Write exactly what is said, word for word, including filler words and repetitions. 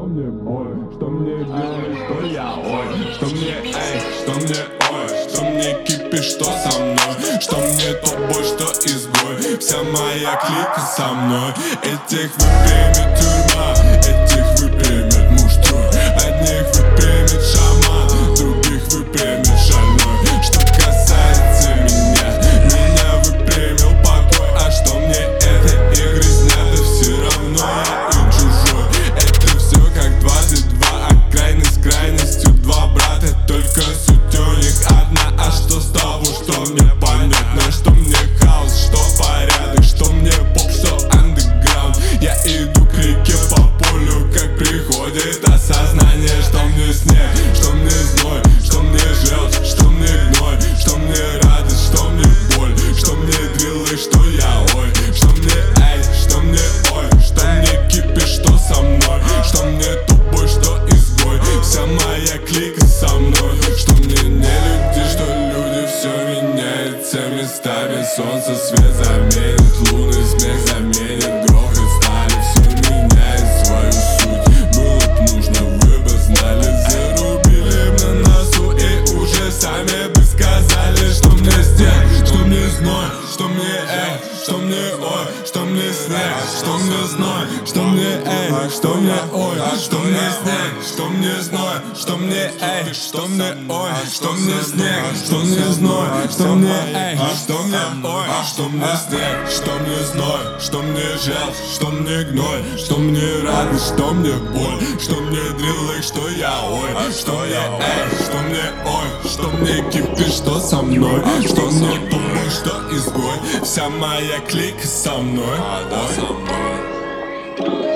что мне боль, что мне делать, что я ой, что мне эй, что мне ой, что мне кипиш, что со мной, что мне тобой, что изгой, вся моя клика со мной. Этих выпрямит тюрьма, этих выпрямит муштруй, одних выпрямит шаман, других выпрямит шальной. Что касается меня, меня выпрямил покой, а что мне это и грязня, да все равно я и чужой. Это все как двадцать два, а крайность крайностью два брата, только суть у них одна. А что с того, что мне понятно, что мне хаос, что порядок, что мне поп, что андеграунд. Я иду к реке по полю, как приходит осознание, что мне снег, что мне зной, что мне желчь, что мне гной, что мне радость, что мне боль, что мне дрелы, что я ой, что мне эй, что мне ой, что мне кипиш, что со мной, что мне тупой, что изгой, вся моя клика со мной. Что мне не люди, что люди, все меняется местами, солнце свет заменит, лунный смех заменит, грохот стали, все меняет свою суть. Было б нужно, вы бы знали, зарубили б на носу и уже сами бы сказали, что мне снег, что мне зной, что мне эй, что мне ой, что мне снег, что мне зной, что мне эй, что мне ой, что мне снег, что мне зной, что мне эй, что мне ой, что мне снег, что мне зной, что мне эй, что мне ой, что мне снег, что мне зной, что мне желчь, что мне гной, что мне радость, что мне боль, что мне дрелы, что я ой, что я эй, что мне ой, что мне кипиш, что со мной, что мне тупой, что изгой, вся моя клика со мной. А, да, со мной.